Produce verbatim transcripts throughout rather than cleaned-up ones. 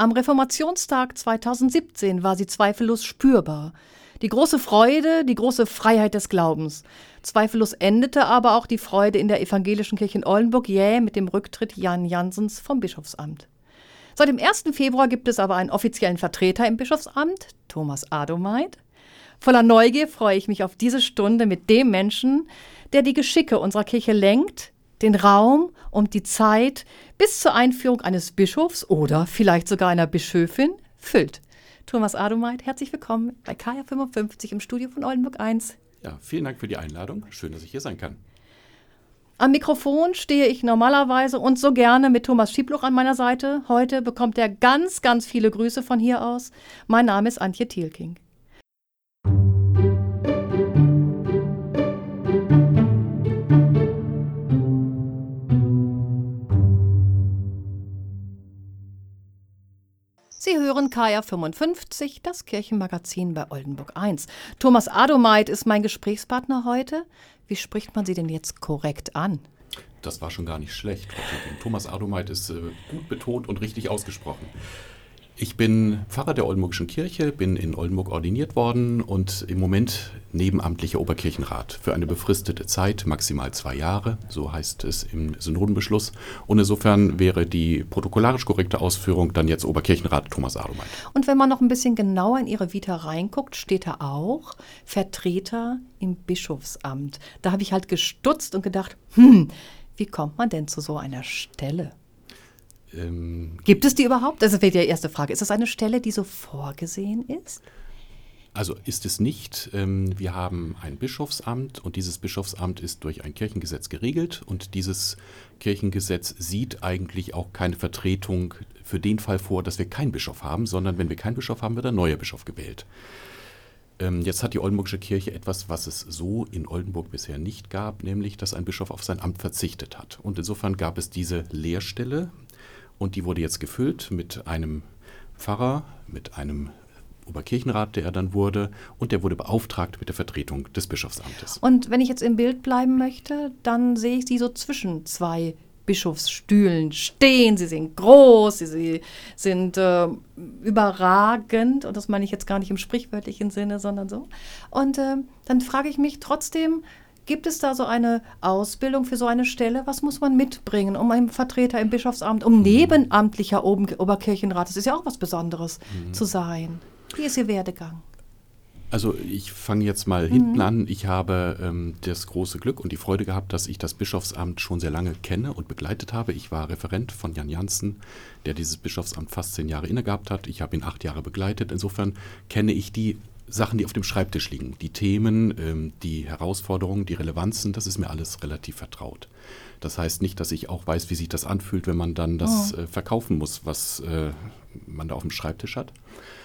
Am Reformationstag zweitausendsiebzehn war sie zweifellos spürbar. Die große Freude, die große Freiheit des Glaubens. Zweifellos endete aber auch die Freude in der evangelischen Kirche in Oldenburg jäh mit dem Rücktritt Jan Janssens vom Bischofsamt. Seit dem ersten Februar gibt es aber einen offiziellen Vertreter im Bischofsamt, Thomas Adomait. Voller Neugier freue ich mich auf diese Stunde mit dem Menschen, der die Geschicke unserer Kirche lenkt, den Raum und die Zeit bis zur Einführung eines Bischofs oder vielleicht sogar einer Bischöfin füllt. Thomas Adomait, herzlich willkommen bei K H fünfundfünfzig im Studio von Oldenburg eins. Ja, vielen Dank für die Einladung. Schön, dass ich hier sein kann. Am Mikrofon stehe ich normalerweise und so gerne mit Thomas Schiebluch an meiner Seite. Heute bekommt er ganz, ganz viele Grüße von hier aus. Mein Name ist Antje Thielking. Sie hören K H fünfundfünfzig, das Kirchenmagazin bei Oldenburg eins. Thomas Adomait ist mein Gesprächspartner heute. Wie spricht man Sie denn jetzt korrekt an? Das war schon gar nicht schlecht. Thomas Adomait ist äh, gut betont und richtig ausgesprochen. Ich bin Pfarrer der Oldenburgischen Kirche, bin in Oldenburg ordiniert worden und im Moment nebenamtlicher Oberkirchenrat für eine befristete Zeit, maximal zwei Jahre, so heißt es im Synodenbeschluss. Und insofern wäre die protokollarisch korrekte Ausführung dann jetzt Oberkirchenrat Thomas Adomait. Und wenn man noch ein bisschen genauer in Ihre Vita reinguckt, steht da auch Vertreter im Bischofsamt. Da habe ich halt gestutzt und gedacht, hm, wie kommt man denn zu so einer Stelle? Ähm, Gibt es die überhaupt? Das wäre die erste Frage. Ist das eine Stelle, die so vorgesehen ist? Also ist es nicht. Ähm, wir haben ein Bischofsamt und dieses Bischofsamt ist durch ein Kirchengesetz geregelt und dieses Kirchengesetz sieht eigentlich auch keine Vertretung für den Fall vor, dass wir keinen Bischof haben, sondern wenn wir keinen Bischof haben, wird ein neuer Bischof gewählt. Ähm, jetzt hat die Oldenburgische Kirche etwas, was es so in Oldenburg bisher nicht gab, nämlich, dass ein Bischof auf sein Amt verzichtet hat. Und insofern gab es diese Lehrstelle. Und die wurde jetzt gefüllt mit einem Pfarrer, mit einem Oberkirchenrat, der er dann wurde. Und der wurde beauftragt mit der Vertretung des Bischofsamtes. Und wenn ich jetzt im Bild bleiben möchte, dann sehe ich Sie so zwischen zwei Bischofsstühlen stehen. Sie sind groß, sie, sie sind äh, überragend. Und das meine ich jetzt gar nicht im sprichwörtlichen Sinne, sondern so. Und äh, dann frage ich mich trotzdem, gibt es da so eine Ausbildung für so eine Stelle? Was muss man mitbringen, um ein Vertreter im Bischofsamt, um nebenamtlicher Ober- Oberkirchenrat, das ist ja auch was Besonderes, mhm. zu sein? Wie ist Ihr Werdegang? Also ich fange jetzt mal mhm. hinten an. Ich habe ähm, das große Glück und die Freude gehabt, dass ich das Bischofsamt schon sehr lange kenne und begleitet habe. Ich war Referent von Jan Janssen, der dieses Bischofsamt fast zehn Jahre inne gehabt hat. Ich habe ihn acht Jahre begleitet. Insofern kenne ich die Sachen, die auf dem Schreibtisch liegen, die Themen, ähm, die Herausforderungen, die Relevanzen, das ist mir alles relativ vertraut. Das heißt nicht, dass ich auch weiß, wie sich das anfühlt, wenn man dann das oh. äh, verkaufen muss, was äh, man da auf dem Schreibtisch hat.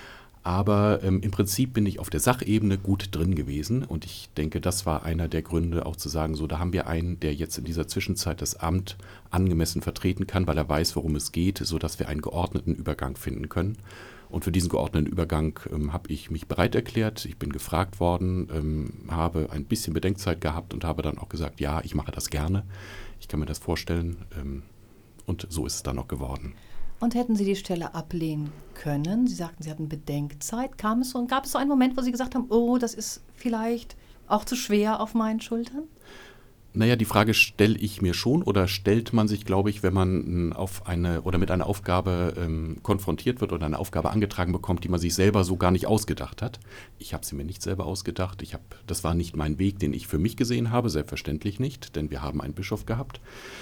Aber ähm, im Prinzip bin ich auf der Sachebene gut drin gewesen und ich denke, das war einer der Gründe, auch zu sagen, so, da haben wir einen, der jetzt in dieser Zwischenzeit das Amt angemessen vertreten kann, weil er weiß, worum es geht, sodass wir einen geordneten Übergang finden können. Und für diesen geordneten Übergang ähm, habe ich mich bereit erklärt. Ich bin gefragt worden, ähm, habe ein bisschen Bedenkzeit gehabt und habe dann auch gesagt, ja, ich mache das gerne. Ich kann mir das vorstellen. Ähm, und so ist es dann auch geworden. Und hätten Sie die Stelle ablehnen können? Sie sagten, Sie hatten Bedenkzeit. Kam es so, und gab es so einen Moment, wo Sie gesagt haben, oh, das ist vielleicht auch zu schwer auf meinen Schultern? Naja, die Frage stelle ich mir schon oder stellt man sich, glaube ich, wenn man auf eine oder mit einer Aufgabe ähm, konfrontiert wird oder eine Aufgabe angetragen bekommt, die man sich selber so gar nicht ausgedacht hat. Ich habe sie mir nicht selber ausgedacht. Ich hab, das war nicht mein Weg, den ich für mich gesehen habe, selbstverständlich nicht, denn wir haben einen Bischof gehabt.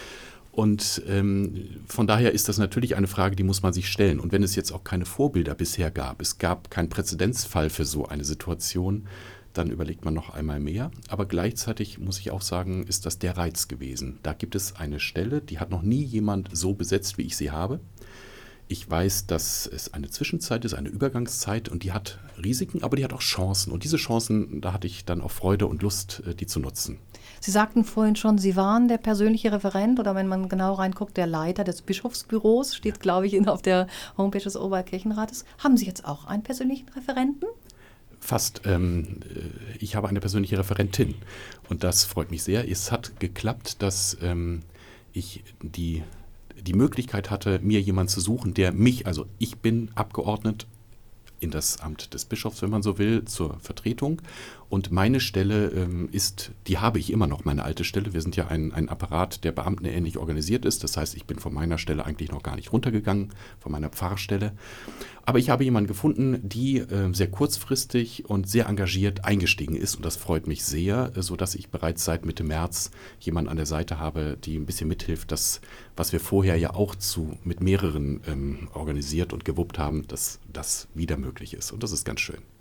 Und ähm, von daher ist das natürlich eine Frage, die muss man sich stellen. Und wenn es jetzt auch keine Vorbilder bisher gab, es gab keinen Präzedenzfall für so eine Situation, dann überlegt man noch einmal mehr. Aber gleichzeitig muss ich auch sagen, ist das der Reiz gewesen. Da gibt es eine Stelle, die hat noch nie jemand so besetzt, wie ich sie habe. Ich weiß, dass es eine Zwischenzeit ist, eine Übergangszeit und die hat Risiken, aber die hat auch Chancen. Und diese Chancen, da hatte ich dann auch Freude und Lust, die zu nutzen. Sie sagten vorhin schon, Sie waren der persönliche Referent oder wenn man genau reinguckt, der Leiter des Bischofsbüros, steht, glaube ich, auf der Homepage des Oberkirchenrates. Haben Sie jetzt auch einen persönlichen Referenten? Fast. Ähm, ich habe eine persönliche Referentin und das freut mich sehr. Es hat geklappt, dass ähm, ich die die Möglichkeit hatte, mir jemanden zu suchen, der mich, also ich bin Abgeordnet in das Amt des Bischofs, wenn man so will, zur Vertretung. Und meine Stelle ähm, ist, die habe ich immer noch, meine alte Stelle. Wir sind ja ein, ein Apparat, der beamtenähnlich organisiert ist. Das heißt, ich bin von meiner Stelle eigentlich noch gar nicht runtergegangen, von meiner Pfarrstelle. Aber ich habe jemanden gefunden, die äh, sehr kurzfristig und sehr engagiert eingestiegen ist. Und das freut mich sehr, äh, sodass ich bereits seit Mitte März jemanden an der Seite habe, die ein bisschen mithilft, das, was wir vorher ja auch zu, mit mehreren ähm, organisiert und gewuppt haben, dass das wieder möglich ist. Und das ist ganz schön.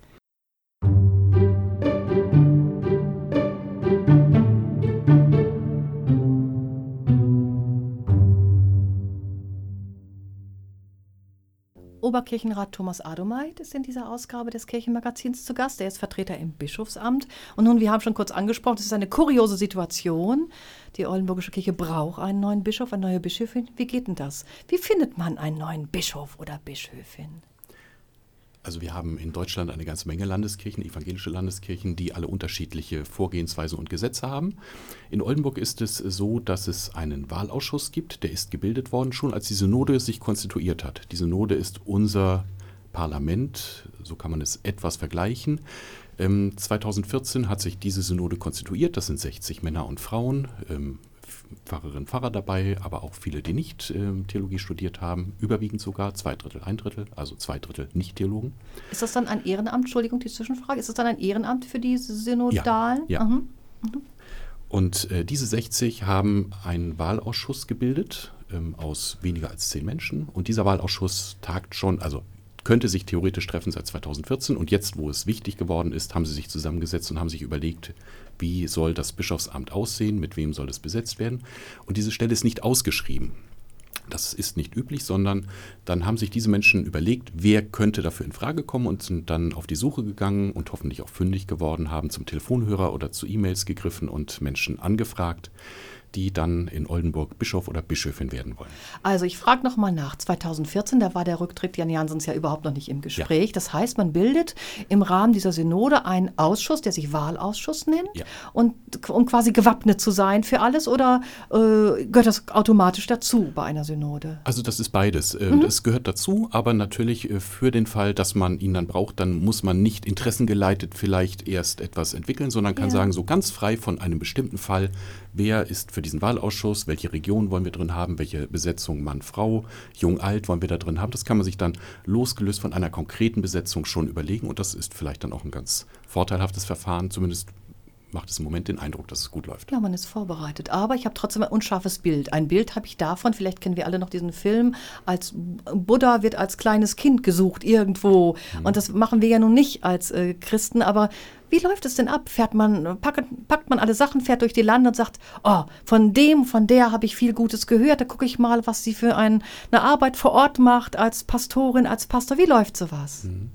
Oberkirchenrat Thomas Adomait ist in dieser Ausgabe des Kirchenmagazins zu Gast. Er ist Vertreter im Bischofsamt. Und nun, wir haben schon kurz angesprochen, es ist eine kuriose Situation. Die Oldenburgische Kirche braucht einen neuen Bischof, eine neue Bischöfin. Wie geht denn das? Wie findet man einen neuen Bischof oder Bischöfin? Also wir haben in Deutschland eine ganze Menge Landeskirchen, evangelische Landeskirchen, die alle unterschiedliche Vorgehensweisen und Gesetze haben. In Oldenburg ist es so, dass es einen Wahlausschuss gibt, der ist gebildet worden, schon als die Synode sich konstituiert hat. Die Synode ist unser Parlament, so kann man es etwas vergleichen. Ähm, zweitausendvierzehn hat sich diese Synode konstituiert, das sind sechzig Männer und Frauen, ähm, Pfarrerinnen und Pfarrer dabei, aber auch viele, die nicht äh, Theologie studiert haben, überwiegend sogar, zwei Drittel, ein Drittel, also zwei Drittel Nicht-Theologen. Ist das dann ein Ehrenamt, Entschuldigung, die Zwischenfrage, ist das dann ein Ehrenamt für die Synodalen? Ja, ja. Mhm. Mhm. Und äh, diese sechzig haben einen Wahlausschuss gebildet ähm, aus weniger als zehn Menschen und dieser Wahlausschuss tagt schon, also könnte sich theoretisch treffen seit zweitausendvierzehn und jetzt, wo es wichtig geworden ist, haben sie sich zusammengesetzt und haben sich überlegt, wie soll das Bischofsamt aussehen, mit wem soll es besetzt werden. Und diese Stelle ist nicht ausgeschrieben. Das ist nicht üblich, sondern dann haben sich diese Menschen überlegt, wer könnte dafür in Frage kommen und sind dann auf die Suche gegangen und hoffentlich auch fündig geworden, haben zum Telefonhörer oder zu E-Mails gegriffen und Menschen angefragt, die dann in Oldenburg Bischof oder Bischöfin werden wollen. Also ich frage noch mal nach. zweitausendvierzehn, da war der Rücktritt Jan Janssens ja überhaupt noch nicht im Gespräch. Ja. Das heißt, man bildet im Rahmen dieser Synode einen Ausschuss, der sich Wahlausschuss nennt, ja. und um quasi gewappnet zu sein für alles, oder äh, gehört das automatisch dazu bei einer Synode? Also das ist beides. Mhm. Das gehört dazu, aber natürlich für den Fall, dass man ihn dann braucht, dann muss man nicht interessengeleitet vielleicht erst etwas entwickeln, sondern kann ja. sagen, so ganz frei von einem bestimmten Fall, wer ist für diesen Wahlausschuss, welche Region wollen wir drin haben, welche Besetzung Mann, Frau, Jung, Alt wollen wir da drin haben. Das kann man sich dann losgelöst von einer konkreten Besetzung schon überlegen und das ist vielleicht dann auch ein ganz vorteilhaftes Verfahren, zumindest macht es im Moment den Eindruck, dass es gut läuft. Ja, man ist vorbereitet. Aber ich habe trotzdem ein unscharfes Bild. Ein Bild habe ich davon, vielleicht kennen wir alle noch diesen Film, als Buddha wird als kleines Kind gesucht irgendwo. Mhm. Und das machen wir ja nun nicht als äh, Christen. Aber wie läuft es denn ab? Fährt man, packt, packt man alle Sachen, fährt durch die Lande und sagt, oh, von dem, von der habe ich viel Gutes gehört. Da gucke ich mal, was sie für ein, eine Arbeit vor Ort macht als Pastorin, als Pastor. Wie läuft sowas? Mhm.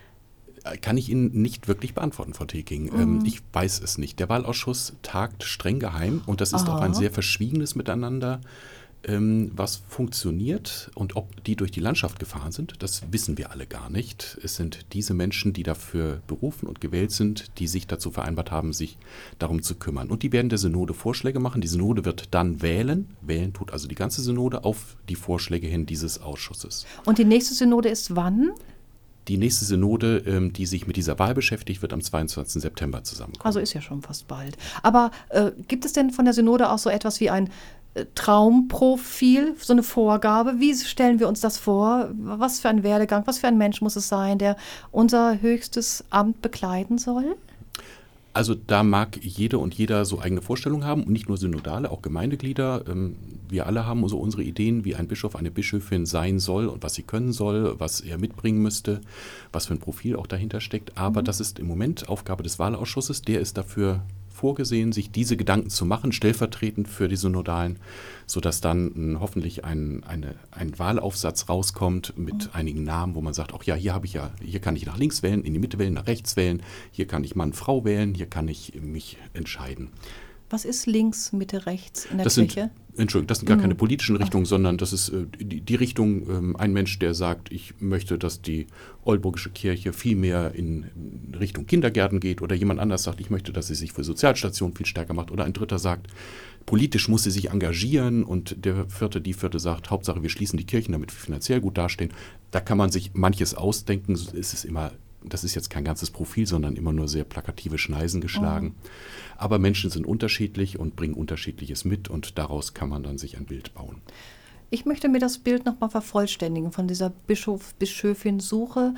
Kann ich Ihnen nicht wirklich beantworten, Frau Teking. Mhm. Ähm, ich weiß es nicht. Der Wahlausschuss tagt streng geheim und das ist Aha. auch ein sehr verschwiegenes Miteinander, ähm, was funktioniert. Und ob die durch die Landschaft gefahren sind, das wissen wir alle gar nicht. Es sind diese Menschen, die dafür berufen und gewählt sind, die sich dazu vereinbart haben, sich darum zu kümmern. Und die werden der Synode Vorschläge machen. Die Synode wird dann wählen. Wählen tut also die ganze Synode auf die Vorschläge hin dieses Ausschusses. Und die nächste Synode ist wann? Die nächste Synode, die sich mit dieser Wahl beschäftigt, wird am zweiundzwanzigsten September zusammenkommen. Also ist ja schon fast bald. Aber äh, gibt es denn von der Synode auch so etwas wie ein äh, Traumprofil, so eine Vorgabe? Wie stellen wir uns das vor? Was für ein Werdegang, was für ein Mensch muss es sein, der unser höchstes Amt bekleiden soll? Also da mag jede und jeder so eigene Vorstellungen haben und nicht nur Synodale, auch Gemeindeglieder. Wir alle haben so unsere Ideen, wie ein Bischof, eine Bischöfin sein soll und was sie können soll, was er mitbringen müsste, was für ein Profil auch dahinter steckt. Aber mhm. das ist im Moment Aufgabe des Wahlausschusses, der ist dafür vorgesehen, sich diese Gedanken zu machen, stellvertretend für die Synodalen, sodass dann mh, hoffentlich ein, eine, ein Wahlaufsatz rauskommt mit mhm. einigen Namen, wo man sagt, ach ja, hier habe ich ja, hier kann ich nach links wählen, in die Mitte wählen, nach rechts wählen, hier kann ich Mann, Frau wählen, hier kann ich mich entscheiden. Was ist links, Mitte, rechts in der das Kirche? Sind, Entschuldigung, das sind gar Mhm. keine politischen Richtungen, Ach. sondern das ist äh, die, die Richtung, ähm, ein Mensch, der sagt, ich möchte, dass die Oldenburgische Kirche viel mehr in Richtung Kindergärten geht, oder jemand anders sagt, ich möchte, dass sie sich für Sozialstationen viel stärker macht, oder ein Dritter sagt, politisch muss sie sich engagieren, und der Vierte, die Vierte sagt, Hauptsache wir schließen die Kirchen, damit wir finanziell gut dastehen. Da kann man sich manches ausdenken, es ist immer, das ist jetzt kein ganzes Profil, sondern immer nur sehr plakative Schneisen geschlagen. Oh. Aber Menschen sind unterschiedlich und bringen Unterschiedliches mit, und daraus kann man dann sich ein Bild bauen. Ich möchte mir das Bild nochmal vervollständigen von dieser Bischof, Bischöfin-Suche.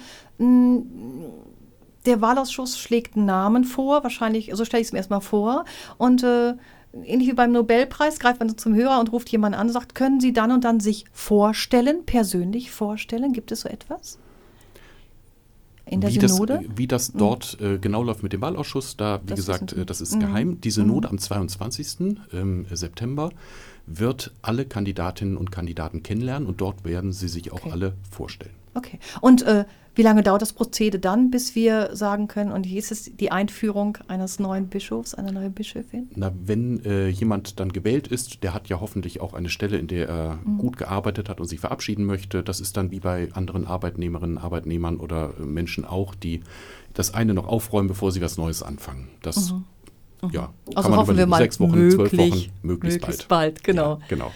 Der Wahlausschuss schlägt einen Namen vor, wahrscheinlich, so stelle ich es mir erstmal vor. Und äh, ähnlich wie beim Nobelpreis greift man zum Hörer und ruft jemanden an und sagt, können Sie dann und dann sich vorstellen, persönlich vorstellen? Gibt es so etwas? In der wie Synode? Das, wie das dort mhm. äh, genau läuft mit dem Wahlausschuss, da, wie das gesagt, ist das ist mhm. geheim. Die Synode mhm. am zweiundzwanzigsten Ähm, September wird alle Kandidatinnen und Kandidaten kennenlernen, und dort werden sie sich auch okay. alle vorstellen. Okay. Und äh, wie lange dauert das Prozedere dann, bis wir sagen können, und hier ist es die Einführung eines neuen Bischofs, einer neuen Bischöfin? Na, wenn äh, jemand dann gewählt ist, der hat ja hoffentlich auch eine Stelle, in der er mhm. gut gearbeitet hat und sich verabschieden möchte. Das ist dann wie bei anderen Arbeitnehmerinnen, Arbeitnehmern oder äh, Menschen auch, die das eine noch aufräumen, bevor sie was Neues anfangen. Das mhm. Mhm. Ja, also kann man hoffen wir mal sechs Wochen, möglich, zwölf Wochen, möglichst, möglichst bald. bald. Genau. Ja, genau.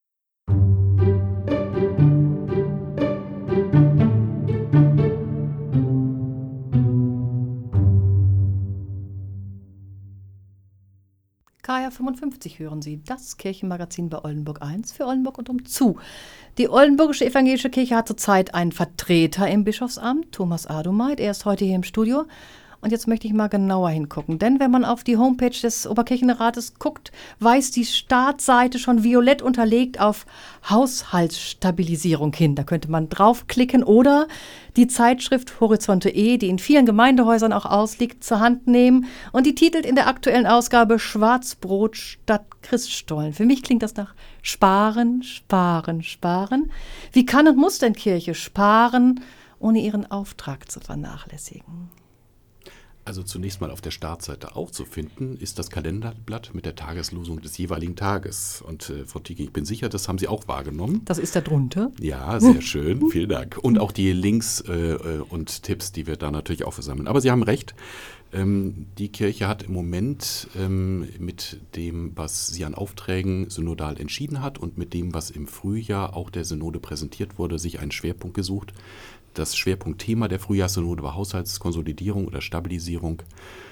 K R fünfundfünfzig hören Sie, das Kirchenmagazin bei Oldenburg eins für Oldenburg und umzu. Die Oldenburgische Evangelische Kirche hat zurzeit einen Vertreter im Bischofsamt, Thomas Adomeit. Er ist heute hier im Studio. Und jetzt möchte ich mal genauer hingucken. Denn wenn man auf die Homepage des Oberkirchenrates guckt, weist die Startseite schon violett unterlegt auf Haushaltsstabilisierung hin. Da könnte man draufklicken oder die Zeitschrift Horizonte.de, die in vielen Gemeindehäusern auch ausliegt, zur Hand nehmen. Und die titelt in der aktuellen Ausgabe Schwarzbrot statt Christstollen. Für mich klingt das nach Sparen, Sparen, Sparen. Wie kann und muss denn Kirche sparen, ohne ihren Auftrag zu vernachlässigen? Also zunächst mal auf der Startseite aufzufinden ist das Kalenderblatt mit der Tageslosung des jeweiligen Tages. Und äh, Frau Thieke, ich bin sicher, das haben Sie auch wahrgenommen. Das ist da drunter. Ja, sehr schön. Vielen Dank. Und auch die Links äh, und Tipps, die wir da natürlich auch versammeln. Aber Sie haben recht. Ähm, die Kirche hat im Moment ähm, mit dem, was sie an Aufträgen synodal entschieden hat und mit dem, was im Frühjahr auch der Synode präsentiert wurde, sich einen Schwerpunkt gesucht. Das Schwerpunktthema der Frühjahrssynode war Haushaltskonsolidierung oder Stabilisierung.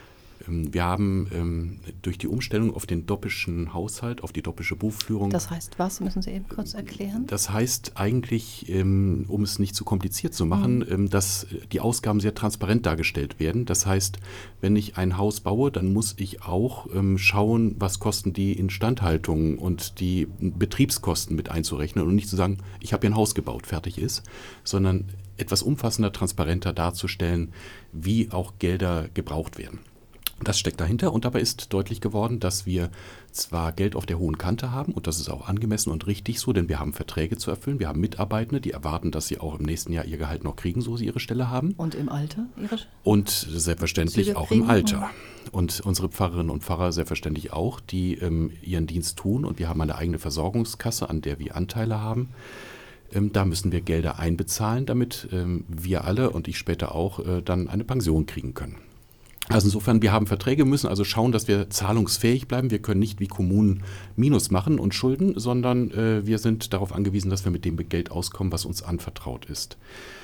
Wir haben ähm, durch die Umstellung auf den doppischen Haushalt, auf die doppische Buchführung. Das heißt was? Müssen Sie eben kurz erklären? Das heißt eigentlich, ähm, um es nicht zu kompliziert zu machen, mhm. ähm, dass die Ausgaben sehr transparent dargestellt werden. Das heißt, wenn ich ein Haus baue, dann muss ich auch ähm, schauen, was kosten die Instandhaltung und die Betriebskosten mit einzurechnen und nicht zu sagen, ich habe hier ein Haus gebaut, fertig ist, sondern etwas umfassender, transparenter darzustellen, wie auch Gelder gebraucht werden. Das steckt dahinter und dabei ist deutlich geworden, dass wir zwar Geld auf der hohen Kante haben und das ist auch angemessen und richtig so, denn wir haben Verträge zu erfüllen, wir haben Mitarbeitende, die erwarten, dass sie auch im nächsten Jahr ihr Gehalt noch kriegen, so sie ihre Stelle haben. Und im Alter ihre Und selbstverständlich auch im Alter. Und unsere Pfarrerinnen und Pfarrer selbstverständlich auch, die ähm, ihren Dienst tun und wir haben eine eigene Versorgungskasse, an der wir Anteile haben. Ähm, da müssen wir Gelder einbezahlen, damit ähm, wir alle und ich später auch äh, dann eine Pension kriegen können. Also insofern, wir haben Verträge, müssen also schauen, dass wir zahlungsfähig bleiben. Wir können nicht wie Kommunen Minus machen und Schulden, sondern äh, wir sind darauf angewiesen, dass wir mit dem Geld auskommen, was uns anvertraut ist.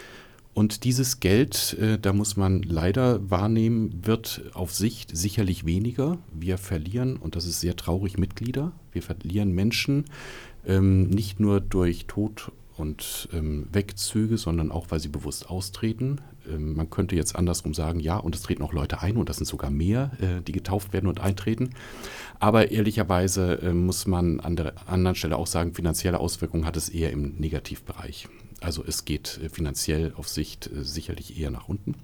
Und dieses Geld, äh, da muss man leider wahrnehmen, wird auf Sicht sicherlich weniger. Wir verlieren, und das ist sehr traurig, Mitglieder. Wir verlieren Menschen, ähm, nicht nur durch Tod und ähm, Wegzüge, sondern auch, weil sie bewusst austreten. Ähm, man könnte jetzt andersrum sagen, ja, und es treten auch Leute ein, und das sind sogar mehr, äh, die getauft werden und eintreten. Aber ehrlicherweise äh, muss man an der anderen Stelle auch sagen, finanzielle Auswirkungen hat es eher im Negativbereich. Also es geht äh, finanziell auf Sicht äh, sicherlich eher nach unten.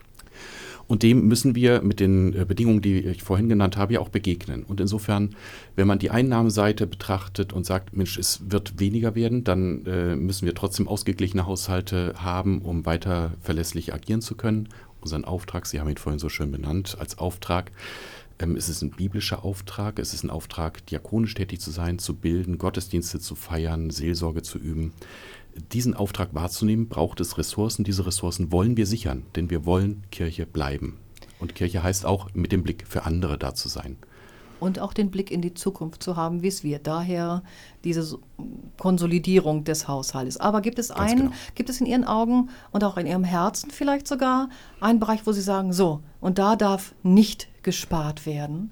Und dem müssen wir mit den Bedingungen, die ich vorhin genannt habe, ja auch begegnen. Und insofern, wenn man die Einnahmenseite betrachtet und sagt, Mensch, es wird weniger werden, dann äh, müssen wir trotzdem ausgeglichene Haushalte haben, um weiter verlässlich agieren zu können. unseren Auftrag, Sie haben ihn vorhin so schön benannt, als Auftrag. Ähm, es ist ein biblischer Auftrag, es ist ein Auftrag, diakonisch tätig zu sein, zu bilden, Gottesdienste zu feiern, Seelsorge zu üben. Diesen Auftrag wahrzunehmen, braucht es Ressourcen. Diese Ressourcen wollen wir sichern, denn wir wollen Kirche bleiben. Und Kirche heißt auch, mit dem Blick für andere da zu sein. Und auch den Blick in die Zukunft zu haben, wie es wird. Daher diese Konsolidierung des Haushaltes. Aber gibt es einen, genau. gibt es in Ihren Augen und auch in Ihrem Herzen vielleicht sogar einen Bereich, wo Sie sagen, so, und da darf nicht gespart werden?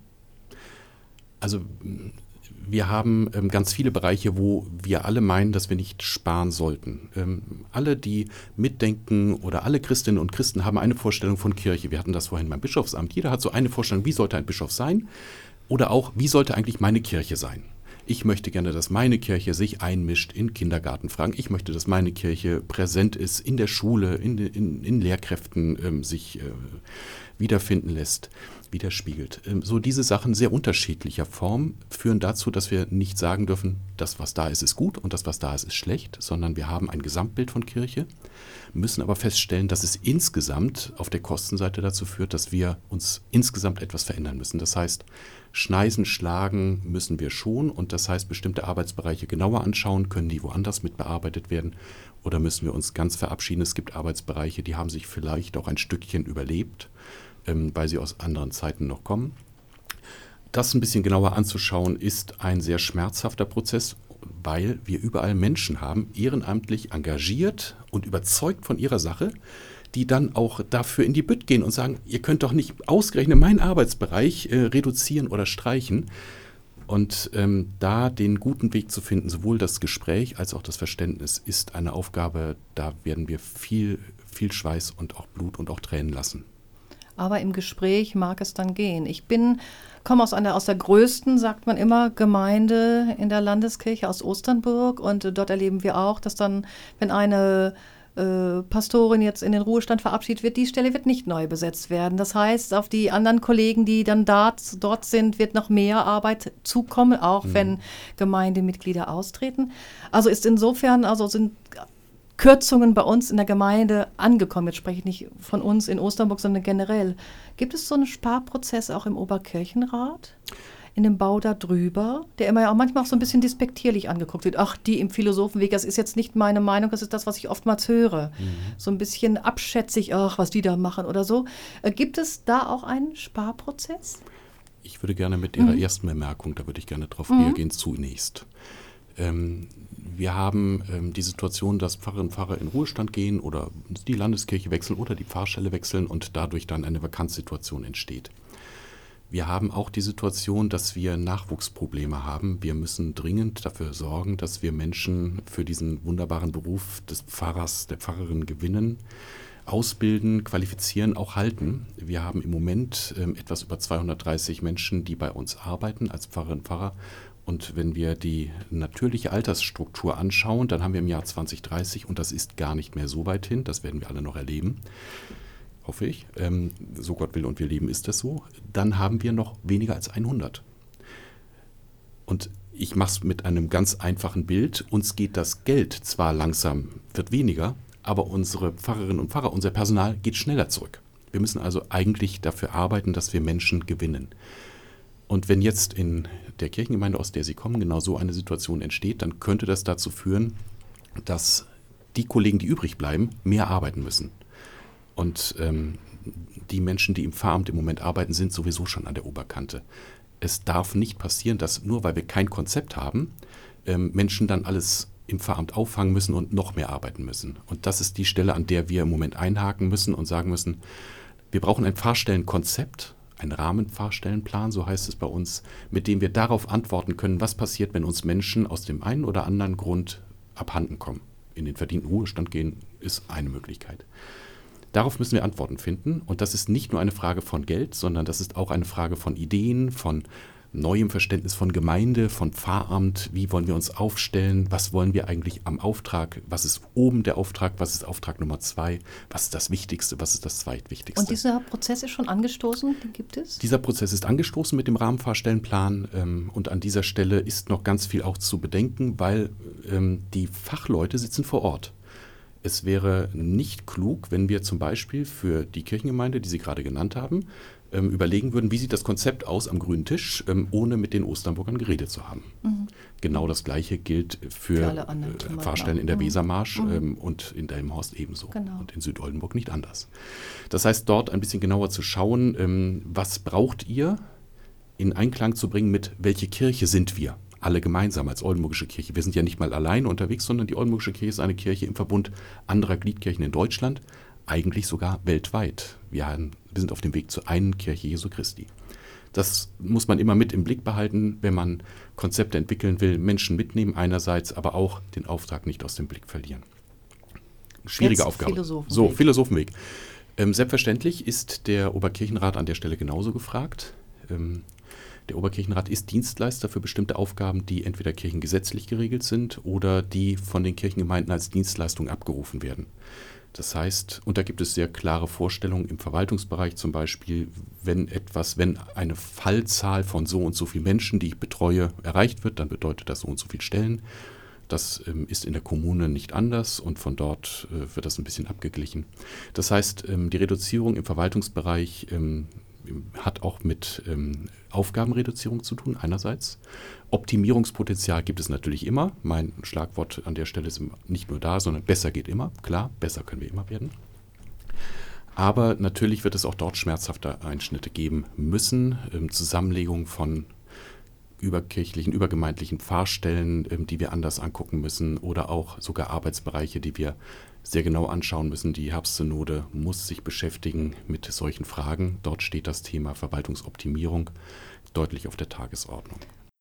Also wir haben ähm, ganz viele Bereiche, wo wir alle meinen, dass wir nicht sparen sollten. Ähm, alle, die mitdenken oder alle Christinnen und Christen haben eine Vorstellung von Kirche. Wir hatten das vorhin beim Bischofsamt. Jeder hat so eine Vorstellung, wie sollte ein Bischof sein? Oder auch, wie sollte eigentlich meine Kirche sein? Ich möchte gerne, dass meine Kirche sich einmischt in Kindergartenfragen. Ich möchte, dass meine Kirche präsent ist in der Schule, in, in, in Lehrkräften, ähm, sich äh, wiederfinden lässt, widerspiegelt. Ähm, so diese Sachen sehr unterschiedlicher Form führen dazu, dass wir nicht sagen dürfen, das, was da ist, ist gut und das, was da ist, ist schlecht, sondern wir haben ein Gesamtbild von Kirche, müssen aber feststellen, dass es insgesamt auf der Kostenseite dazu führt, dass wir uns insgesamt etwas verändern müssen. Das heißt, Schneisen, schlagen müssen wir schon und das heißt, bestimmte Arbeitsbereiche genauer anschauen, können die woanders mit bearbeitet werden oder müssen wir uns ganz verabschieden. Es gibt Arbeitsbereiche, die haben sich vielleicht auch ein Stückchen überlebt, ähm, weil sie aus anderen Zeiten noch kommen. Das ein bisschen genauer anzuschauen, ist ein sehr schmerzhafter Prozess, weil wir überall Menschen haben, ehrenamtlich engagiert und überzeugt von ihrer Sache, die dann auch dafür in die Bütt gehen und sagen, ihr könnt doch nicht ausgerechnet meinen Arbeitsbereich äh, reduzieren oder streichen. Und ähm, da den guten Weg zu finden, sowohl das Gespräch als auch das Verständnis, ist eine Aufgabe, da werden wir viel, viel Schweiß und auch Blut und auch Tränen lassen. Aber im Gespräch mag es dann gehen. Ich bin, komme aus einer, aus der größten, sagt man immer, Gemeinde in der Landeskirche aus Osternburg und äh, dort erleben wir auch, dass dann, wenn eine äh, Pastorin jetzt in den Ruhestand verabschiedet wird, die Stelle wird nicht neu besetzt werden. Das heißt, auf die anderen Kollegen, die dann dort, dort sind, wird noch mehr Arbeit zukommen, auch mhm. wenn Gemeindemitglieder austreten. Also ist insofern, also sind Kürzungen bei uns in der Gemeinde angekommen. Jetzt spreche ich nicht von uns in Osternburg, sondern generell. Gibt es so einen Sparprozess auch im Oberkirchenrat? In dem Bau da drüber, der immer ja auch manchmal auch so ein bisschen despektierlich angeguckt wird. Ach, die im Philosophenweg, das ist jetzt nicht meine Meinung, das ist das, was ich oftmals höre. Mhm. So ein bisschen abschätzig, ach, was die da machen oder so. Äh, gibt es da auch einen Sparprozess? Ich würde gerne mit Ihrer mhm. ersten Bemerkung, da würde ich gerne drauf mhm. reagieren, zunächst. Ähm, wir haben ähm, die Situation, dass Pfarrerinnen und Pfarrer in Ruhestand gehen oder die Landeskirche wechseln oder die Pfarrstelle wechseln und dadurch dann eine Vakanzsituation entsteht. Wir haben auch die Situation, dass wir Nachwuchsprobleme haben. Wir müssen dringend dafür sorgen, dass wir Menschen für diesen wunderbaren Beruf des Pfarrers, der Pfarrerin gewinnen, ausbilden, qualifizieren, auch halten. Wir haben im Moment ähm, etwas über zweihundertdreißig Menschen, die bei uns arbeiten als Pfarrerinnen und Pfarrer. Und wenn wir die natürliche Altersstruktur anschauen, dann haben wir im Jahr zwanzig dreißig, und das ist gar nicht mehr so weit hin, das werden wir alle noch erleben, hoffe ich, ähm, so Gott will und wir leben, ist das so, dann haben wir noch weniger als hundert. Und ich mache es mit einem ganz einfachen Bild. Uns geht das Geld zwar langsam, wird weniger, aber unsere Pfarrerinnen und Pfarrer, unser Personal geht schneller zurück. Wir müssen also eigentlich dafür arbeiten, dass wir Menschen gewinnen. Und wenn jetzt in der Kirchengemeinde, aus der Sie kommen, genau so eine Situation entsteht, dann könnte das dazu führen, dass die Kollegen, die übrig bleiben, mehr arbeiten müssen. Und ähm, die Menschen, die im Pfarramt im Moment arbeiten, sind sowieso schon an der Oberkante. Es darf nicht passieren, dass nur weil wir kein Konzept haben, ähm, Menschen dann alles im Pfarramt auffangen müssen und noch mehr arbeiten müssen. Und das ist die Stelle, an der wir im Moment einhaken müssen und sagen müssen, wir brauchen ein Pfarrstellenkonzept, ein Rahmenpfarrstellenplan, so heißt es bei uns, mit dem wir darauf antworten können, was passiert, wenn uns Menschen aus dem einen oder anderen Grund abhanden kommen. In den verdienten Ruhestand gehen ist eine Möglichkeit. Darauf müssen wir Antworten finden, und das ist nicht nur eine Frage von Geld, sondern das ist auch eine Frage von Ideen, von neuem Verständnis von Gemeinde, von Pfarramt. Wie wollen wir uns aufstellen? Was wollen wir eigentlich am Auftrag? Was ist oben der Auftrag? Was ist Auftrag Nummer zwei? Was ist das Wichtigste? Was ist das Zweitwichtigste? Und dieser Prozess ist schon angestoßen? Den gibt es? Dieser Prozess ist angestoßen mit dem Rahmenpfarrstellenplan, ähm, und an dieser Stelle ist noch ganz viel auch zu bedenken, weil ähm, die Fachleute sitzen vor Ort. Es wäre nicht klug, wenn wir zum Beispiel für die Kirchengemeinde, die Sie gerade genannt haben, ähm, überlegen würden, wie sieht das Konzept aus am grünen Tisch, ähm, ohne mit den Osternburgern geredet zu haben. Mhm. Genau das Gleiche gilt für, für alle anderen äh, Pfarrstellen in der mhm. Wesermarsch mhm. ähm, und in Delmenhorst ebenso genau. und in Südoldenburg nicht anders. Das heißt, dort ein bisschen genauer zu schauen, ähm, was braucht ihr, in Einklang zu bringen mit, welche Kirche sind wir? Alle gemeinsam als Oldenburgische Kirche. Wir sind ja nicht mal allein unterwegs, sondern die Oldenburgische Kirche ist eine Kirche im Verbund anderer Gliedkirchen in Deutschland, eigentlich sogar weltweit. Wir, haben, wir sind auf dem Weg zur einen Kirche Jesu Christi. Das muss man immer mit im Blick behalten, wenn man Konzepte entwickeln will, Menschen mitnehmen einerseits, aber auch den Auftrag nicht aus dem Blick verlieren. Schwierige Jetzt Aufgabe. Philosophenweg. So, Philosophenweg. Ähm, selbstverständlich ist der Oberkirchenrat an der Stelle genauso gefragt. Ähm, Der Oberkirchenrat ist Dienstleister für bestimmte Aufgaben, die entweder kirchengesetzlich geregelt sind oder die von den Kirchengemeinden als Dienstleistung abgerufen werden. Das heißt, und da gibt es sehr klare Vorstellungen im Verwaltungsbereich zum Beispiel, wenn etwas, wenn eine Fallzahl von so und so vielen Menschen, die ich betreue, erreicht wird, dann bedeutet das so und so viele Stellen. Das ähm, ist in der Kommune nicht anders und von dort äh, wird das ein bisschen abgeglichen. Das heißt, ähm, die Reduzierung im Verwaltungsbereich ähm, hat auch mit ähm, Aufgabenreduzierung zu tun, einerseits. Optimierungspotenzial gibt es natürlich immer. Mein Schlagwort an der Stelle ist nicht nur da, sondern besser geht immer. Klar, besser können wir immer werden. Aber natürlich wird es auch dort schmerzhafte Einschnitte geben müssen. Ähm, Zusammenlegung von überkirchlichen, übergemeindlichen Pfarrstellen, ähm, die wir anders angucken müssen oder auch sogar Arbeitsbereiche, die wir sehr genau anschauen müssen. Die Herbstsynode muss sich beschäftigen mit solchen Fragen. Dort steht das Thema Verwaltungsoptimierung deutlich auf der Tagesordnung.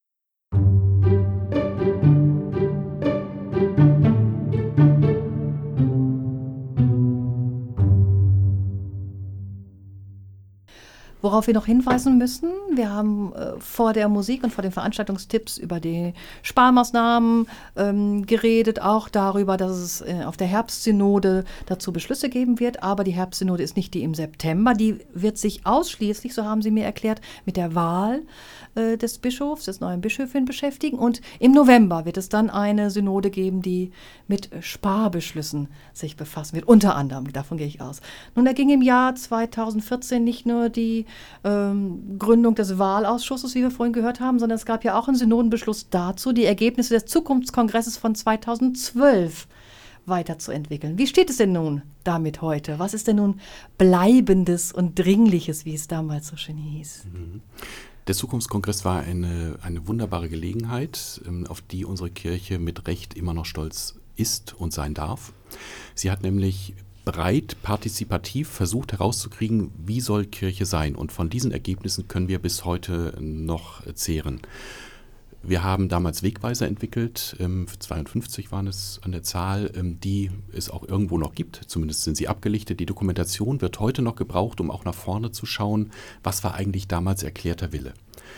Worauf wir noch hinweisen müssen, wir haben äh, vor der Musik und vor den Veranstaltungstipps über die Sparmaßnahmen ähm, geredet, auch darüber, dass es äh, auf der Herbstsynode dazu Beschlüsse geben wird, aber die Herbstsynode ist nicht die im September, die wird sich ausschließlich, so haben Sie mir erklärt, mit der Wahl äh, des Bischofs, des neuen Bischöfin beschäftigen und im November wird es dann eine Synode geben, die mit Sparbeschlüssen sich befassen wird, unter anderem, davon gehe ich aus. Nun, da ging im Jahr zweitausendvierzehn nicht nur die ähm, Gründung des Wahlausschusses, wie wir vorhin gehört haben, sondern es gab ja auch einen Synodenbeschluss dazu, die Ergebnisse des Zukunftskongresses von zweitausendzwölf weiterzuentwickeln. Wie steht es denn nun damit heute? Was ist denn nun Bleibendes und Dringliches, wie es damals so schön hieß? Der Zukunftskongress war eine, eine wunderbare Gelegenheit, auf die unsere Kirche mit Recht immer noch stolz ist und sein darf. Sie hat nämlich breit partizipativ versucht herauszukriegen, wie soll Kirche sein. Und von diesen Ergebnissen können wir bis heute noch zehren. Wir haben damals Wegweiser entwickelt, ähm, zweiundfünfzig waren es an der Zahl, ähm, die es auch irgendwo noch gibt. Zumindest sind sie abgelichtet. Die Dokumentation wird heute noch gebraucht, um auch nach vorne zu schauen, was war eigentlich damals erklärter Wille.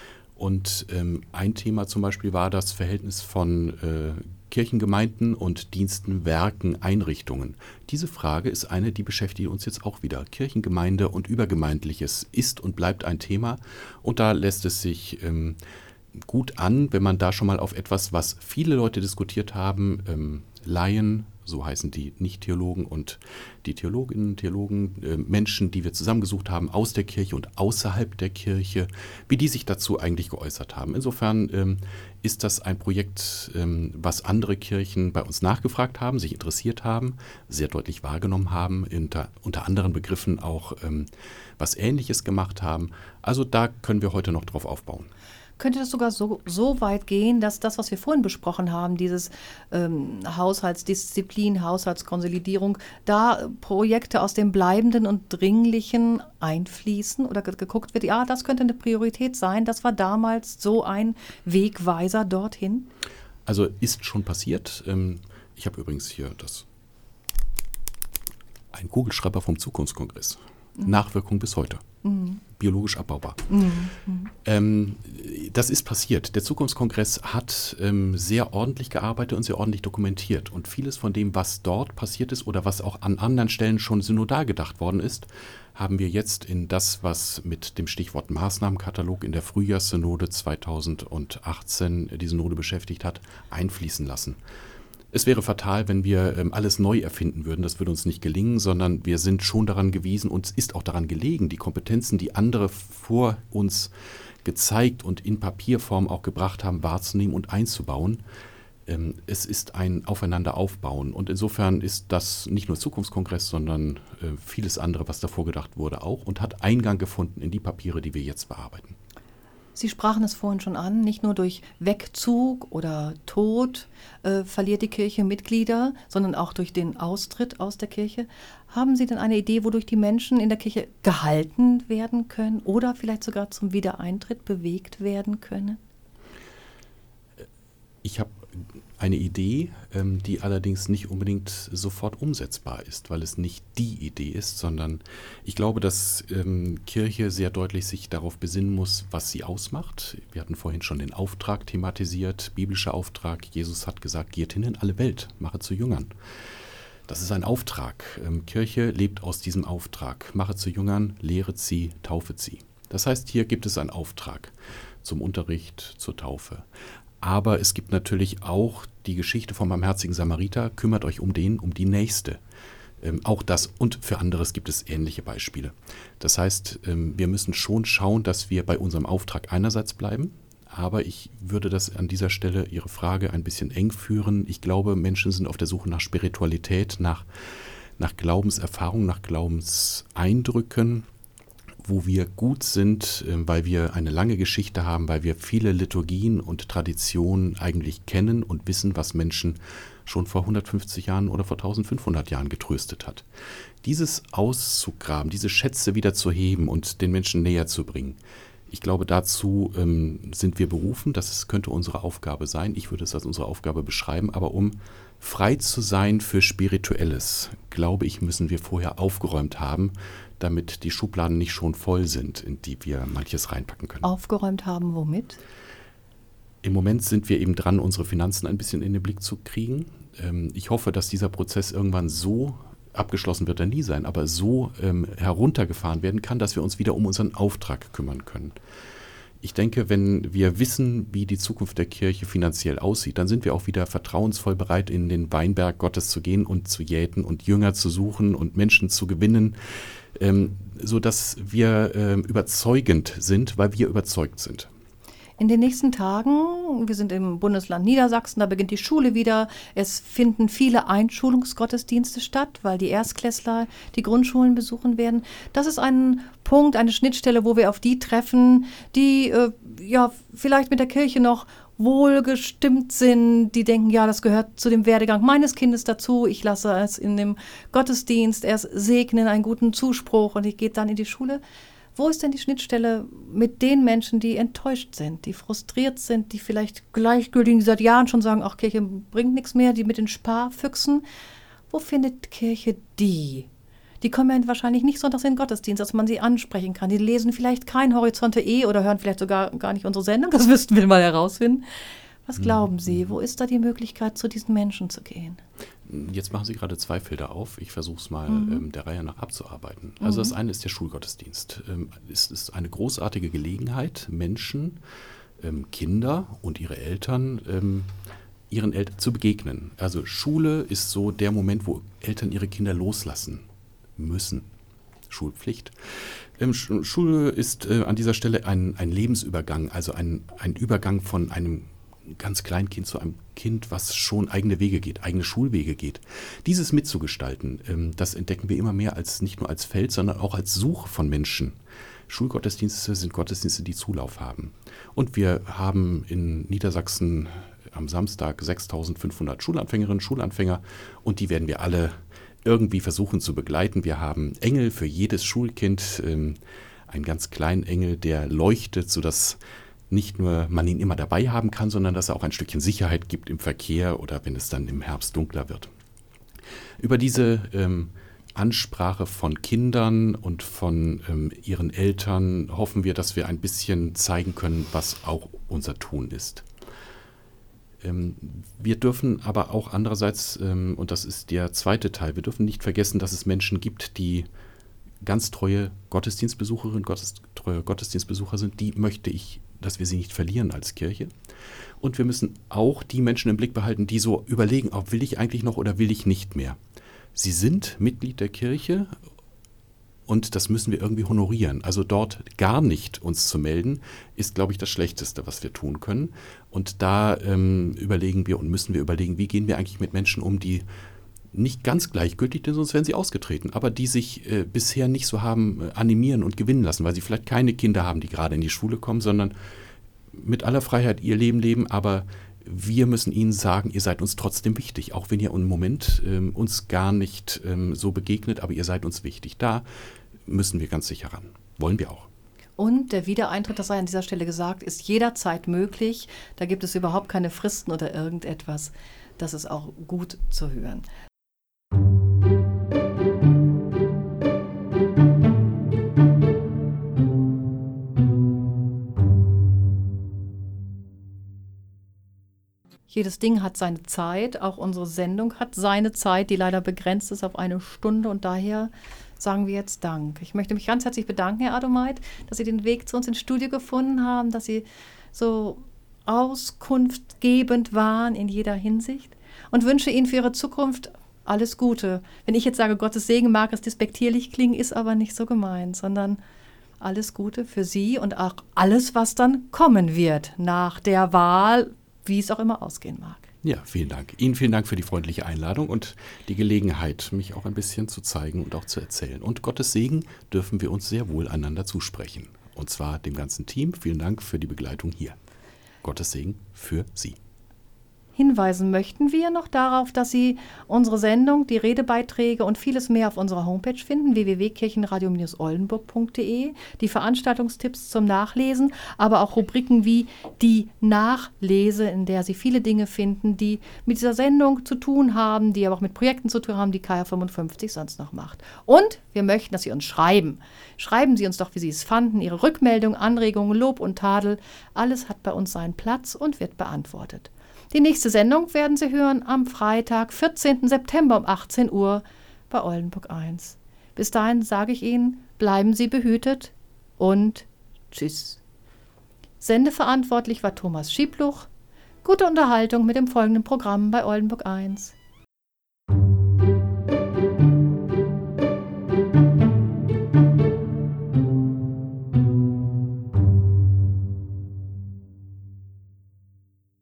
Und ähm, ein Thema zum Beispiel war das Verhältnis von äh, Kirchengemeinden und Diensten, Werken, Einrichtungen. Diese Frage ist eine, die beschäftigt uns jetzt auch wieder. Kirchengemeinde und Übergemeindliches ist und bleibt ein Thema. Und da lässt es sich ähm, gut an, wenn man da schon mal auf etwas, was viele Leute diskutiert haben, ähm, Laien, so heißen die Nicht-Theologen und die Theologinnen, Theologen, äh, Menschen, die wir zusammengesucht haben aus der Kirche und außerhalb der Kirche, wie die sich dazu eigentlich geäußert haben. Insofern ähm, ist das ein Projekt, ähm, was andere Kirchen bei uns nachgefragt haben, sich interessiert haben, sehr deutlich wahrgenommen haben, unter, unter anderen Begriffen auch ähm, was Ähnliches gemacht haben. Also da können wir heute noch drauf aufbauen. Könnte das sogar so, so weit gehen, dass das, was wir vorhin besprochen haben, dieses ähm, Haushaltsdisziplin, Haushaltskonsolidierung, da Projekte aus dem Bleibenden und Dringlichen einfließen oder ge- geguckt wird, ja, das könnte eine Priorität sein, das war damals so ein Wegweiser dorthin? Also ist schon passiert. Ich habe übrigens hier das, ein Kugelschreiber vom Zukunftskongress. Mhm. Nachwirkung bis heute. Mhm. Biologisch abbaubar. Mhm. Ähm, das ist passiert. Der Zukunftskongress hat ähm, sehr ordentlich gearbeitet und sehr ordentlich dokumentiert. Und vieles von dem, was dort passiert ist oder was auch an anderen Stellen schon synodal gedacht worden ist, haben wir jetzt in das, was mit dem Stichwort Maßnahmenkatalog in der Frühjahrssynode zweitausendachtzehn die Synode beschäftigt hat, einfließen lassen. Es wäre fatal, wenn wir ähm, alles neu erfinden würden. Das würde uns nicht gelingen, sondern wir sind schon daran gewiesen, uns ist auch daran gelegen, die Kompetenzen, die andere vor uns gezeigt und in Papierform auch gebracht haben, wahrzunehmen und einzubauen. Ähm, es ist ein Aufeinanderaufbauen. Und insofern ist das nicht nur Zukunftskongress, sondern äh, vieles andere, was davor gedacht wurde, auch und hat Eingang gefunden in die Papiere, die wir jetzt bearbeiten. Sie sprachen es vorhin schon an, nicht nur durch Wegzug oder Tod äh, verliert die Kirche Mitglieder, sondern auch durch den Austritt aus der Kirche. Haben Sie denn eine Idee, wodurch die Menschen in der Kirche gehalten werden können oder vielleicht sogar zum Wiedereintritt bewegt werden können? Ich habe eine Idee, ähm, die allerdings nicht unbedingt sofort umsetzbar ist, weil es nicht die Idee ist, sondern ich glaube, dass ähm, Kirche sehr deutlich sich darauf besinnen muss, was sie ausmacht. Wir hatten vorhin schon den Auftrag thematisiert, biblischer Auftrag. Jesus hat gesagt, geht hin in alle Welt, mache zu Jüngern. Das ist ein Auftrag. Ähm, Kirche lebt aus diesem Auftrag. Mache zu Jüngern, lehret sie, taufet sie. Das heißt, hier gibt es einen Auftrag zum Unterricht, zur Taufe. Aber es gibt natürlich auch die Geschichte vom barmherzigen Samariter, kümmert euch um den, um die Nächste. Ähm, auch das und für anderes gibt es ähnliche Beispiele. Das heißt, ähm, wir müssen schon schauen, dass wir bei unserem Auftrag einerseits bleiben, aber ich würde das an dieser Stelle, Ihre Frage, ein bisschen eng führen. Ich glaube, Menschen sind auf der Suche nach Spiritualität, nach, nach Glaubenserfahrung, nach Glaubenseindrücken, wo wir gut sind, weil wir eine lange Geschichte haben, weil wir viele Liturgien und Traditionen eigentlich kennen und wissen, was Menschen schon vor hundertfünfzig Jahren oder vor eintausendfünfhundert Jahren getröstet hat. Dieses auszugraben, diese Schätze wieder zu heben und den Menschen näher zu bringen, ich glaube, dazu ähm, sind wir berufen, das könnte unsere Aufgabe sein. Ich würde es als unsere Aufgabe beschreiben, aber um frei zu sein für Spirituelles, glaube ich, müssen wir vorher aufgeräumt haben, damit die Schubladen nicht schon voll sind, in die wir manches reinpacken können. Aufgeräumt haben womit? Im Moment sind wir eben dran, unsere Finanzen ein bisschen in den Blick zu kriegen. Ähm, ich hoffe, dass dieser Prozess irgendwann so, abgeschlossen wird er nie sein, aber so ähm, heruntergefahren werden kann, dass wir uns wieder um unseren Auftrag kümmern können. Ich denke, wenn wir wissen, wie die Zukunft der Kirche finanziell aussieht, dann sind wir auch wieder vertrauensvoll bereit, in den Weinberg Gottes zu gehen und zu jäten und Jünger zu suchen und Menschen zu gewinnen, ähm, sodass wir ähm, überzeugend sind, weil wir überzeugt sind. In den nächsten Tagen, wir sind im Bundesland Niedersachsen, da beginnt die Schule wieder. Es finden viele Einschulungsgottesdienste statt, weil die Erstklässler die Grundschulen besuchen werden. Das ist ein Punkt, eine Schnittstelle, wo wir auf die treffen, die äh, ja vielleicht mit der Kirche noch wohlgestimmt sind, die denken, ja, das gehört zu dem Werdegang meines Kindes dazu. Ich lasse es in dem Gottesdienst erst segnen, einen guten Zuspruch und ich gehe dann in die Schule. Wo ist denn die Schnittstelle mit den Menschen, die enttäuscht sind, die frustriert sind, die vielleicht gleichgültig seit Jahren schon sagen, ach, Kirche bringt nichts mehr, die mit den Sparfüchsen? Wo findet Kirche die? Die kommen ja wahrscheinlich nicht sonntags in den Gottesdienst, dass man sie ansprechen kann. Die lesen vielleicht kein Horizonte.de oder hören vielleicht sogar gar nicht unsere Sendung. Das müssten wir mal herausfinden. Was glauben Sie, wo ist da die Möglichkeit, zu diesen Menschen zu gehen? Jetzt machen Sie gerade zwei Felder auf. Ich versuche es mal Mhm. ähm, der Reihe nach abzuarbeiten. Also Mhm. das eine ist der Schulgottesdienst. Ähm, es ist eine großartige Gelegenheit, Menschen, ähm, Kinder und ihre Eltern, ähm, ihren Eltern zu begegnen. Also Schule ist so der Moment, wo Eltern ihre Kinder loslassen müssen. Schulpflicht. Ähm, Sch- Schule ist äh, an dieser Stelle ein, ein Lebensübergang, also ein, ein Übergang von einem ganz Kleinkind zu einem Kind, was schon eigene Wege geht, eigene Schulwege geht. Dieses mitzugestalten, ähm, das entdecken wir immer mehr als nicht nur als Feld, sondern auch als Suche von Menschen. Schulgottesdienste sind Gottesdienste, die Zulauf haben. Und wir haben in Niedersachsen am Samstag sechstausendfünfhundert Schulanfängerinnen und Schulanfänger und die werden wir alle irgendwie versuchen zu begleiten. Wir haben Engel für jedes Schulkind, ähm, einen ganz kleinen Engel, der leuchtet, sodass nicht nur man ihn immer dabei haben kann, sondern dass er auch ein Stückchen Sicherheit gibt im Verkehr oder wenn es dann im Herbst dunkler wird. Über diese ähm, Ansprache von Kindern und von ähm, ihren Eltern hoffen wir, dass wir ein bisschen zeigen können, was auch unser Tun ist. Ähm, wir dürfen aber auch andererseits, ähm, und das ist der zweite Teil, wir dürfen nicht vergessen, dass es Menschen gibt, die ganz treue Gottesdienstbesucherinnen, Gottes, treue Gottesdienstbesucher sind, die möchte ich, dass wir sie nicht verlieren als Kirche. Und wir müssen auch die Menschen im Blick behalten, die so überlegen, ob will ich eigentlich noch oder will ich nicht mehr. Sie sind Mitglied der Kirche und das müssen wir irgendwie honorieren. Also dort gar nicht uns zu melden, ist, glaube ich, das Schlechteste, was wir tun können. Und da ähm, überlegen wir und müssen wir überlegen, wie gehen wir eigentlich mit Menschen um, die nicht ganz gleichgültig sind, sonst wären sie ausgetreten, aber die sich äh, bisher nicht so haben äh, animieren und gewinnen lassen, weil sie vielleicht keine Kinder haben, die gerade in die Schule kommen, sondern mit aller Freiheit ihr Leben leben, aber wir müssen ihnen sagen, ihr seid uns trotzdem wichtig, auch wenn ihr im Moment ähm, uns gar nicht ähm, so begegnet, aber ihr seid uns wichtig. Da müssen wir ganz sicher ran. Wollen wir auch. Und der Wiedereintritt, das sei an dieser Stelle gesagt, ist jederzeit möglich. Da gibt es überhaupt keine Fristen oder irgendetwas. Das ist auch gut zu hören. Jedes Ding hat seine Zeit, auch unsere Sendung hat seine Zeit, die leider begrenzt ist auf eine Stunde und daher sagen wir jetzt Dank. Ich möchte mich ganz herzlich bedanken, Herr Adomait, dass Sie den Weg zu uns ins Studio gefunden haben, dass Sie so auskunftgebend waren in jeder Hinsicht und wünsche Ihnen für Ihre Zukunft alles Gute. Wenn ich jetzt sage, Gottes Segen, mag es despektierlich klingen, ist aber nicht so gemeint, sondern alles Gute für Sie und auch alles, was dann kommen wird nach der Wahl, wie es auch immer ausgehen mag. Ja, vielen Dank. Ihnen vielen Dank für die freundliche Einladung und die Gelegenheit, mich auch ein bisschen zu zeigen und auch zu erzählen. Und Gottes Segen dürfen wir uns sehr wohl einander zusprechen. Und zwar dem ganzen Team. Vielen Dank für die Begleitung hier. Gottes Segen für Sie. Hinweisen möchten wir noch darauf, dass Sie unsere Sendung, die Redebeiträge und vieles mehr auf unserer Homepage finden, w w w punkt kirchenradio Bindestrich oldenburg punkt d e, die Veranstaltungstipps zum Nachlesen, aber auch Rubriken wie die Nachlese, in der Sie viele Dinge finden, die mit dieser Sendung zu tun haben, die aber auch mit Projekten zu tun haben, die K R fünfundfünfzig sonst noch macht. Und wir möchten, dass Sie uns schreiben. Schreiben Sie uns doch, wie Sie es fanden, Ihre Rückmeldung, Anregungen, Lob und Tadel. Alles hat bei uns seinen Platz und wird beantwortet. Die nächste Sendung werden Sie hören am Freitag, vierzehnten September um achtzehn Uhr bei Oldenburg eins. Bis dahin sage ich Ihnen, bleiben Sie behütet und tschüss. Sendeverantwortlich war Thomas Schiebluch. Gute Unterhaltung mit dem folgenden Programm bei Oldenburg eins.